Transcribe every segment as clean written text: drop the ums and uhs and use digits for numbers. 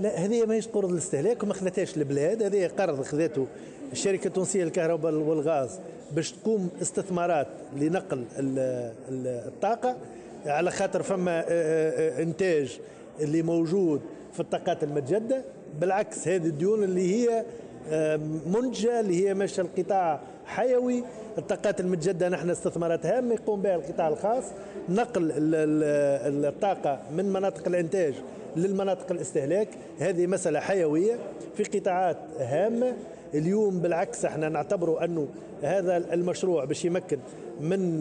لا، هذه ماهيش قروض الاستهلاك وما خذتهاش البلاد، هذه قرض خذته الشركه التونسيه للكهرباء والغاز باش تقوم استثمارات لنقل الطاقه، على خاطر فما انتاج اللي موجود في الطاقات المتجدده. بالعكس هذه الديون اللي هي منتجه، اللي هي ماشيه القطاع حيوي. الطاقات المتجدده نحن استثمارات هامه يقوم بها القطاع الخاص، نقل الطاقه من مناطق الانتاج للمناطق الاستهلاك، هذه مساله حيويه في قطاعات هامه. اليوم بالعكس احنا نعتبره انه هذا المشروع باش يمكن من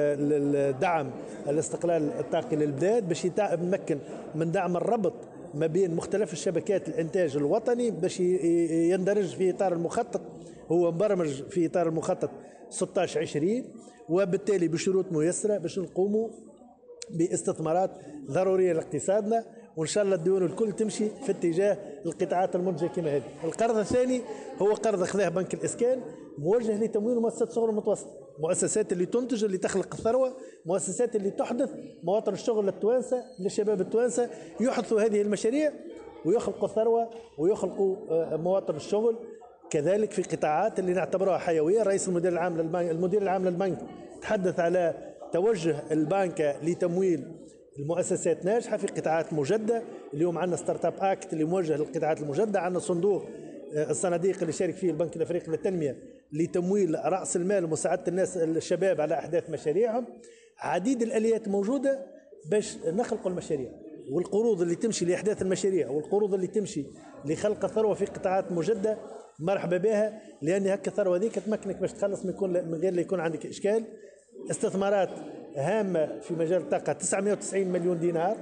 دعم الاستقلال الطاقي للبلاد، باش يمكن من دعم الربط ما بين مختلف الشبكات الانتاج الوطني، باش يندرج في اطار المخطط، هو مبرمج في اطار المخطط 16-20، وبالتالي بشروط ميسره باش نقوموا باستثمارات ضروريه لاقتصادنا، وان شاء الله الديون الكل تمشي في اتجاه القطاعات المنتجه كما هذه. القرض الثاني هو قرض اخذه بنك الاسكان موجه لتمويل مؤسسات الصغر والمتوسط، مؤسسات اللي تنتج، اللي تخلق الثروه، مؤسسات اللي تحدث مواطن الشغل للتوانسه، للشباب التوانسه يحدثوا هذه المشاريع ويخلقوا الثروه ويخلقوا مواطن الشغل. كذلك في قطاعات اللي نعتبرها حيويه. رئيس المدير العام للبنك تحدث على توجه البنك لتمويل المؤسسات ناجحه في قطاعات مجده. اليوم عندنا ستارت اب اكت اللي موجه للقطاعات المجده، عندنا صندوق الصناديق اللي شارك فيه البنك الافريقي للتنميه لتمويل راس المال ومساعده الناس الشباب على احداث مشاريعهم. عديد الاليات موجوده باش نخلق المشاريع، والقروض اللي تمشي لاحداث المشاريع والقروض اللي تمشي لخلق الثروه في قطاعات مجده مرحبا بها، لان هكا الثروه هذيك تمكنك باش تخلص من غير لا يكون عندك اشكال. استثمارات هامه في مجال الطاقه 990 مليون دينار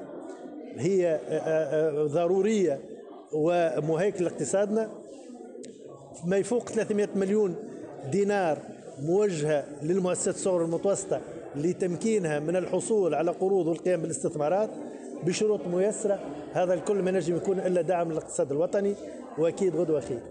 هي ضروريه ومهيكله لاقتصادنا، ما يفوق 300 مليون دينار موجهه للمؤسسات الصغرى والمتوسطه لتمكينها من الحصول على قروض والقيام بالاستثمارات بشروط ميسره. هذا الكل ما نجم يكون الا دعم للاقتصاد الوطني، واكيد غدوه خير.